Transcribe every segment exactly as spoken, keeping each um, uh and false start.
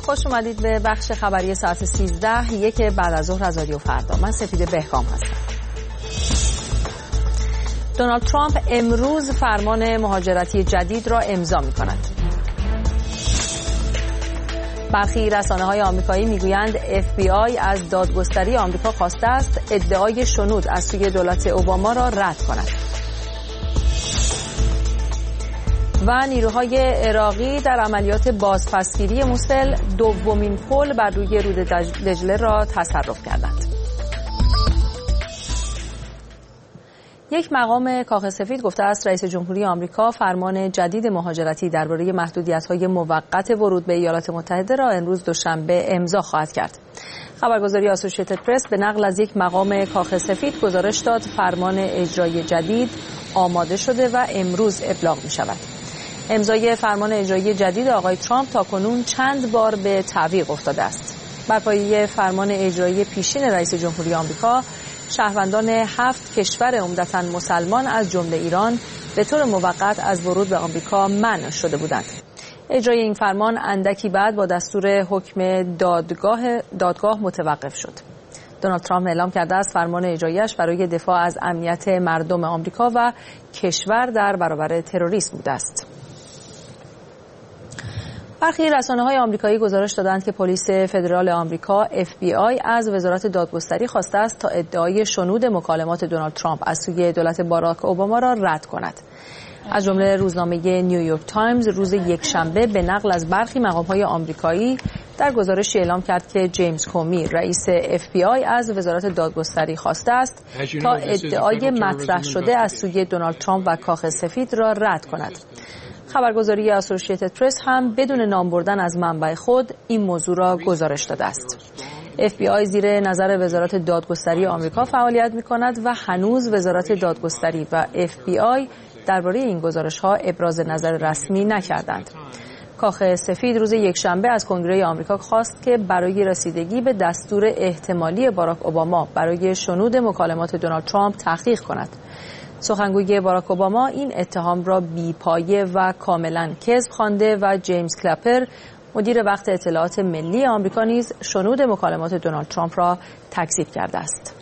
خوش اومدید به بخش خبری ساعت سیزده یک بعد از ظهر از رادیو فردا. من سپیده بهکام هستم. دونالد ترامپ امروز فرمان مهاجرتی جدید را امضا می‌کند. برخی رسانه‌های آمریکایی میگویند اف بی آی از دادگستری آمریکا خواسته است ادعای شنود از سوی دولت اوباما را رد کند. و نیروهای عراقی در عملیات بازپسگیری موسل دومین پل بر روی رود دجله را تصرف کردند. یک مقام کاخ سفید گفته است رئیس جمهوری آمریکا فرمان جدید مهاجرتی درباره محدودیت‌های موقت ورود به ایالات متحده را امروز دوشنبه امضا خواهد کرد. خبرگزاری آسوشیتد پرس به نقل از یک مقام کاخ سفید گزارش داد فرمان اجرایی جدید آماده شده و امروز ابلاغ می‌شود. امضای فرمان اجرایی جدید آقای ترامپ تاکنون چند بار به تعویق افتاده است. بر پایه فرمان اجرایی پیشین رئیس جمهوری آمریکا، شهروندان هفت کشور عمدتاً مسلمان از جمله ایران به طور موقت از ورود به آمریکا منع شده بودند. اجرای این فرمان اندکی بعد با دستور حکم دادگاه دادگاه متوقف شد. دونالد ترامپ اعلام کرده است فرمان اجرایی‌اش برای دفاع از امنیت مردم آمریکا و کشور در برابر تروریسم بوده است. برخی رسانه‌های آمریکایی گزارش دادند که پلیس فدرال آمریکا اف بی آی از وزارت دادگستری خواسته است تا ادعای شنود مکالمات دونالد ترامپ از سوی دولت باراک اوباما را رد کند. از جمله روزنامه نیویورک تایمز روز یکشنبه به نقل از برخی مقام‌های آمریکایی در گزارشی اعلام کرد که جیمز کومی رئیس اف بی آی از وزارت دادگستری خواسته است تا ادعای مطرح شده از سوی دونالد ترامپ و کاخ سفید را رد کند. خبرگزاری آسوشیتد پرس هم بدون نام بردن از منبع خود این موضوع را گزارش داده است. اف بی آی زیر نظر وزارت دادگستری آمریکا فعالیت می‌کند و هنوز وزارت دادگستری و اف بی آی درباره این گزارش‌ها ابراز نظر رسمی نکردند. کاخ سفید روز یکشنبه از کنگره آمریکا خواست که برای رسیدگی به دستور احتمالی باراک اوباما برای شنود مکالمات دونالد ترامپ تحقیق کند. سخنگوی باراک اوباما این اتهام را بی‌پایه و کاملا کذب خوانده و جیمز کلپر مدیر وقت اطلاعات ملی آمریکا نیز شنود مکالمات دونالد ترامپ را تکذیب کرده است.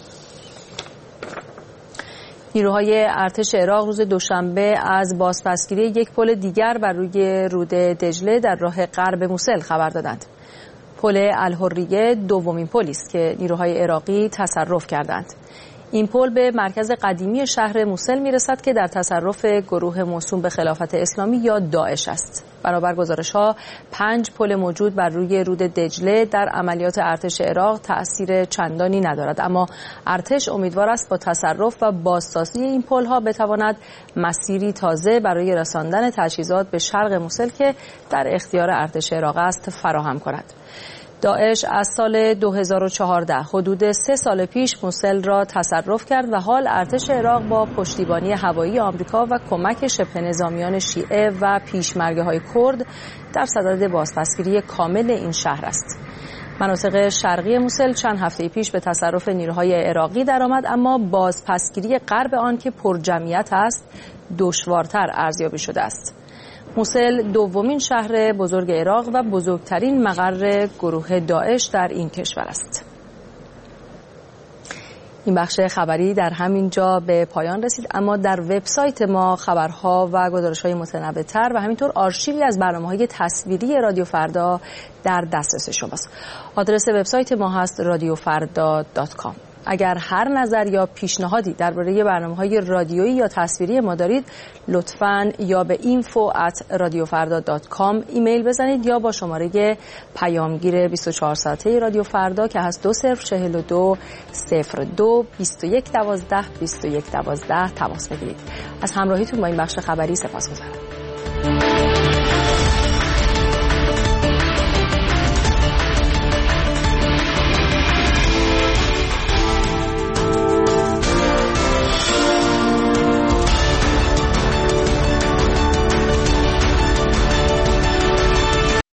نیروهای ارتش عراق روز دوشنبه از بازپسگیری یک پل دیگر بر روی رود دجله در راه غرب موسل خبر دادند. پل الحریه دومین پلی است که نیروهای عراقی تصرف کردند. این پل به مرکز قدیمی شهر موسل میرسد که در تصرف گروه موسوم به خلافت اسلامی یا داعش است. بنابر گزارش‌ها پنج پل موجود بر روی رود دجله در عملیات ارتش عراق تأثیر چندانی ندارد، اما ارتش امیدوار است با تصرف و بازسازی این پل‌ها بتواند مسیری تازه برای رساندن تجهیزات به شرق موسل که در اختیار ارتش عراق است فراهم کند. داعش از سال دو هزار و چهارده حدود سه سال پیش موسل را تصرف کرد و حال ارتش عراق با پشتیبانی هوایی آمریکا و کمک شبه نظامیان شیعه و پیشمرگه‌های کرد در صدد بازپسگیری کامل این شهر است. مناطق شرقی موسل چند هفته پیش به تصرف نیروهای عراقی درآمد، اما بازپسگیری غرب آن که پرجمعیت است دشوارتر ارزیابی شده است. موسل دومین شهر بزرگ عراق و بزرگترین مقر گروه داعش در این کشور است. این بخش خبری در همین جا به پایان رسید، اما در وبسایت ما خبرها و گزارش‌های متنوع‌تر و همینطور آرشیوی از برنامه‌های تصویری رادیو فردا در دسترس شماست. آدرس وبسایت ما هست رادیو فردا دات کام. اگر هر نظر یا پیشنهادی درباره برنامه‌های رادیویی یا تصویری ما دارید، لطفاً یا به اینفو ات رادیو فردا دات کام ایمیل بزنید یا با شماره پیامگیر بیست و چهار ساعته رادیو فردا که هست دو صفر چهل و دو صفر دو بیست و یک دوازده بیست و یک دوازده تماس بگیرید. از همراهیتون با این بخش خبری سپاسگزارم.